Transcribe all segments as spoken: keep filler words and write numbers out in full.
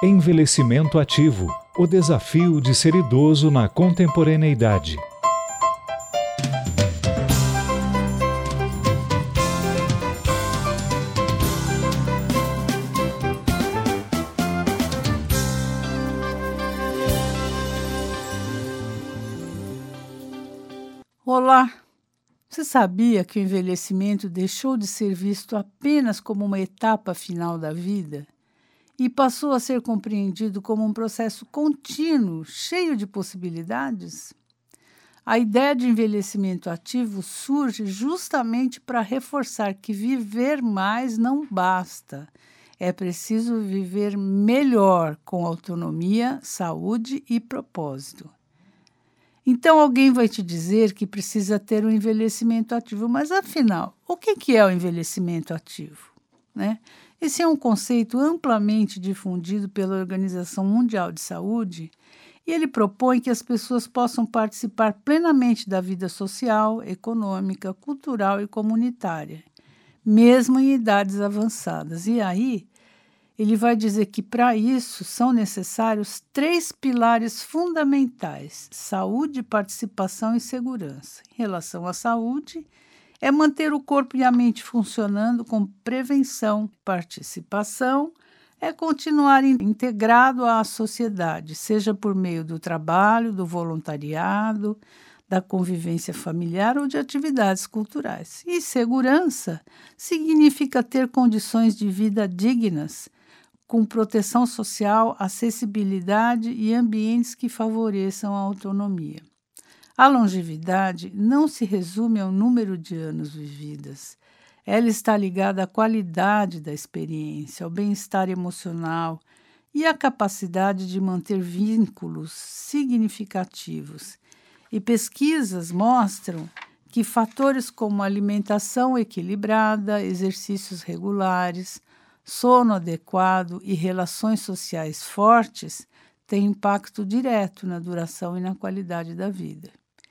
Envelhecimento ativo, o desafio de ser idoso na contemporaneidade. Olá! Você sabia que o envelhecimento deixou de ser visto apenas como uma etapa final da vida e passou a ser compreendido como um processo contínuo, cheio de possibilidades? A ideia de envelhecimento ativo surge justamente para reforçar que viver mais não basta. É preciso viver melhor, com autonomia, saúde e propósito. Então alguém vai te dizer que precisa ter um envelhecimento ativo, mas afinal, o que é o envelhecimento ativo? Né? Esse é um conceito amplamente difundido pela Organização Mundial de Saúde e ele propõe que as pessoas possam participar plenamente da vida social, econômica, cultural e comunitária, mesmo em idades avançadas. E aí, ele vai dizer que, para isso, são necessários três pilares fundamentais: saúde, participação e segurança. Em relação à saúde, é manter o corpo e a mente funcionando com prevenção. Participação é continuar integrado à sociedade, seja por meio do trabalho, do voluntariado, da convivência familiar ou de atividades culturais. E segurança significa ter condições de vida dignas, com proteção social, acessibilidade e ambientes que favoreçam a autonomia. A longevidade não se resume ao número de anos vividos. Ela está ligada à qualidade da experiência, ao bem-estar emocional e à capacidade de manter vínculos significativos. E pesquisas mostram que fatores como alimentação equilibrada, exercícios regulares, sono adequado e relações sociais fortes têm impacto direto na duração e na qualidade da vida.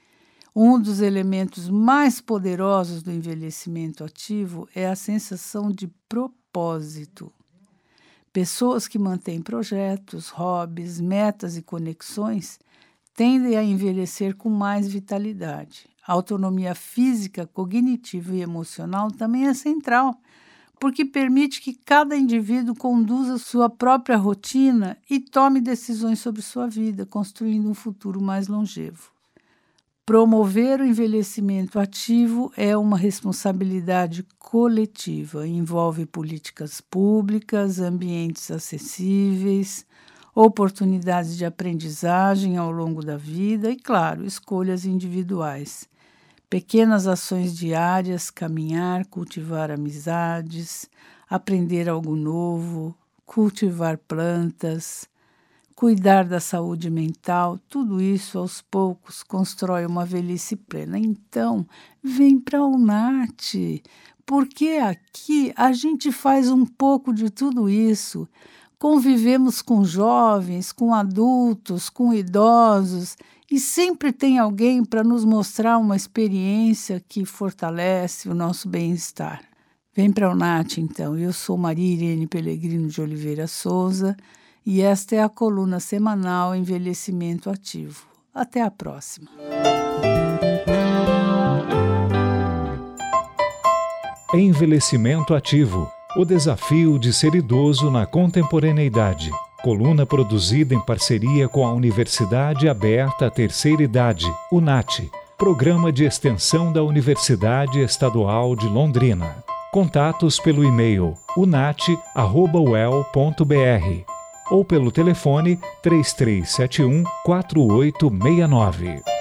Um dos elementos mais poderosos do envelhecimento ativo é a sensação de propósito. Pessoas que mantêm projetos, hobbies, metas e conexões tendem a envelhecer com mais vitalidade. A autonomia física, cognitiva e emocional também é central, porque permite que cada indivíduo conduza sua própria rotina e tome decisões sobre sua vida, construindo um futuro mais longevo. Promover o envelhecimento ativo é uma responsabilidade coletiva, envolve políticas públicas, ambientes acessíveis, oportunidades de aprendizagem ao longo da vida e, claro, escolhas individuais. Pequenas ações diárias, caminhar, cultivar amizades, aprender algo novo, cultivar plantas, cuidar da saúde mental, tudo isso aos poucos constrói uma velhice plena. Então, vem para a UNAT, porque aqui a gente faz um pouco de tudo isso. Convivemos com jovens, com adultos, com idosos, e sempre tem alguém para nos mostrar uma experiência que fortalece o nosso bem-estar. Vem para a UNAT, então. Eu sou Maria Irene Pellegrino de Oliveira Souza e esta é a coluna semanal Envelhecimento Ativo. Até a próxima. Envelhecimento ativo, o desafio de ser idoso na contemporaneidade. Coluna produzida em parceria com a Universidade Aberta à Terceira Idade, UNAT, Programa de Extensão da Universidade Estadual de Londrina. Contatos pelo e-mail unat arroba u e l ponto b r ou pelo telefone três três sete um, quatro oito seis nove.